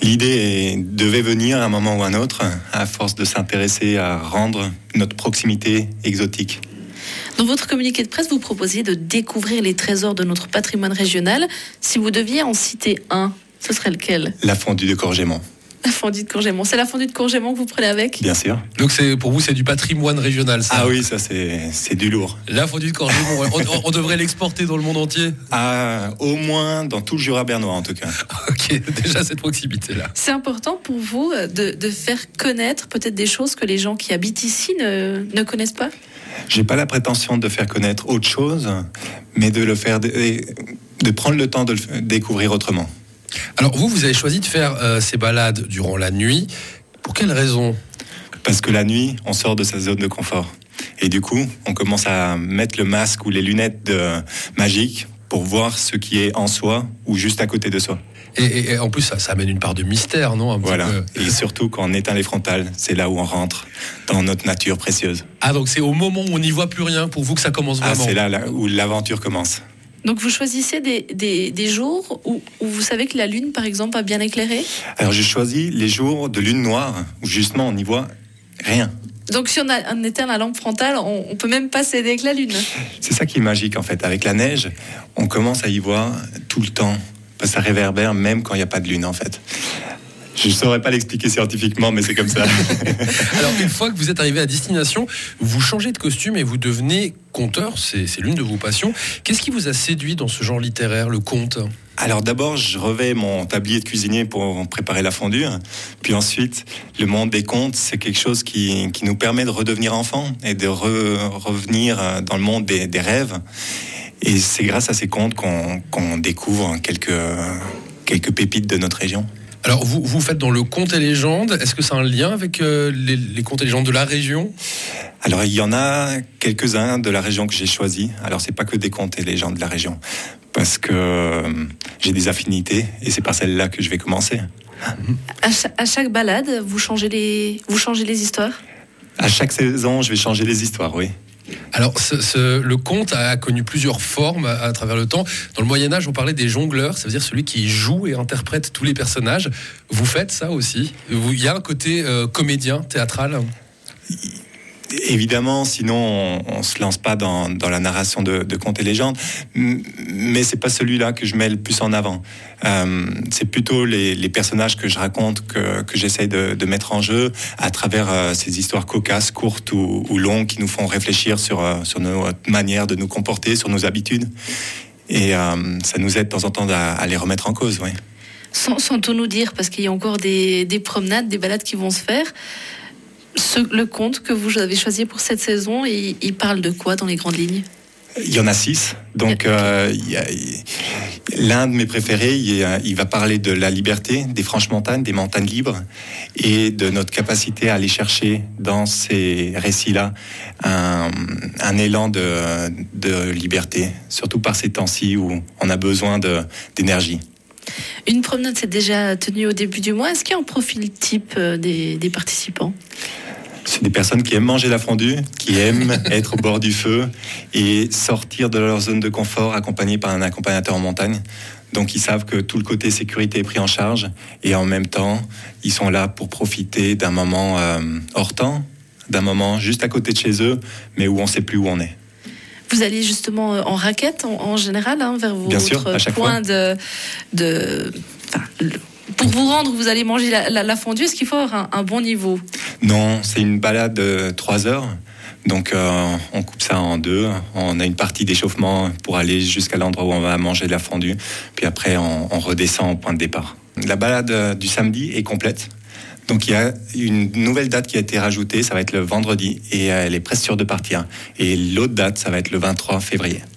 L'idée devait venir à un moment ou un autre, à force de s'intéresser à rendre notre proximité exotique. Dans votre communiqué de presse, vous proposiez de découvrir les trésors de notre patrimoine régional. Si vous deviez en citer un, ce serait lequel ? La fondue de Courgémont. La fondue de Courgémont. C'est la fondue de Courgémont que vous prenez avec ? Bien sûr. Donc pour vous, c'est du patrimoine régional, ça. Ah oui, ça c'est du lourd. La fondue de Courgémont, on devrait l'exporter dans le monde entier. Au moins dans tout le Jura bernois en tout cas. Ok, déjà cette proximité-là. C'est important pour vous de faire connaître peut-être des choses que les gens qui habitent ici ne connaissent pas ? J'ai pas la prétention de faire connaître autre chose, mais de le faire, de prendre le temps de le découvrir autrement. Alors vous avez choisi de faire ces balades durant la nuit. Pour quelle raison ? Parce que la nuit, on sort de sa zone de confort. Et du coup, on commence à mettre le masque ou les lunettes magiques pour voir ce qui est en soi ou juste à côté de soi. Et en plus, ça amène une part de mystère, non ? Voilà. Et surtout, quand on éteint les frontales, c'est là où on rentre dans notre nature précieuse. Ah, donc c'est au moment où on n'y voit plus rien pour vous que ça commence vraiment ? Ah, c'est là où l'aventure commence. Donc vous choisissez des jours où vous savez que la lune, par exemple, va bien éclairer ? Alors j'ai choisi les jours de lune noire où justement on n'y voit rien. Donc si on éteint la lampe frontale, on peut même pas s'aider avec la lune. C'est ça qui est magique en fait. Avec la neige, on commence à y voir tout le temps. Ça réverbère même quand il n'y a pas de lune en fait. Je ne saurais pas l'expliquer scientifiquement, mais c'est comme ça. Alors, une fois que vous êtes arrivé à destination, vous changez de costume et vous devenez conteur. C'est l'une de vos passions. Qu'est-ce qui vous a séduit dans ce genre littéraire, le conte ? Alors d'abord, je revais mon tablier de cuisinier pour préparer la fondue. Puis ensuite, le monde des contes, c'est quelque chose qui nous permet de redevenir enfant et de revenir dans le monde des rêves. Et c'est grâce à ces contes qu'on découvre quelques pépites de notre région. Alors, vous faites dans le conte et légende. Est-ce que ça a un lien avec les contes et légendes de la région ? Alors, il y en a quelques-uns de la région que j'ai choisi. Alors, c'est pas que des contes et légendes de la région. Parce que j'ai des affinités et c'est par celle-là que je vais commencer. À chaque balade, vous changez les histoires ? À chaque saison, je vais changer les histoires, oui. Alors, le conte a connu plusieurs formes à travers le temps. Dans le Moyen-Âge, on parlait des jongleurs, ça veut dire celui qui joue et interprète tous les personnages. Vous faites ça aussi ? Il y a un côté comédien, théâtral ? Évidemment, sinon on se lance pas dans la narration de contes et légendes, mais c'est pas celui-là que je mets le plus en avant. C'est plutôt les personnages que je raconte, que j'essaye de mettre en jeu à travers ces histoires cocasses, courtes ou longues, qui nous font réfléchir sur notre manière de nous comporter, sur nos habitudes. Et ça nous aide de temps en temps à les remettre en cause, oui. Sans tout nous dire, parce qu'il y a encore des promenades, des balades qui vont se faire. Le conte que vous avez choisi pour cette saison, il parle de quoi dans les grandes lignes ? Il y en a 6. Donc, l'un de mes préférés, il va parler de la liberté, des franches montagnes, des montagnes libres, et de notre capacité à aller chercher dans ces récits-là un élan de liberté, surtout par ces temps-ci où on a besoin d'énergie. Une promenade s'est déjà tenue au début du mois. Est-ce qu'il y a un profil type des participants ? C'est des personnes qui aiment manger la fondue, qui aiment être au bord du feu et sortir de leur zone de confort accompagnés par un accompagnateur en montagne. Donc ils savent que tout le côté sécurité est pris en charge et en même temps, ils sont là pour profiter d'un moment hors temps, d'un moment juste à côté de chez eux, mais où on ne sait plus où on est. Vous allez justement en raquette en général vers votre point pour vous rendre, vous allez manger la fondue. Est-ce qu'il faut avoir un bon niveau ? Non, c'est une balade de 3 heures. Donc on coupe ça en 2. On a une partie d'échauffement pour aller jusqu'à l'endroit où on va manger de la fondue. Puis après, on redescend au point de départ. La balade du samedi est complète. Donc il y a une nouvelle date qui a été rajoutée. Ça va être le vendredi et elle est presque sûre de partir. Et l'autre date, ça va être le 23 février.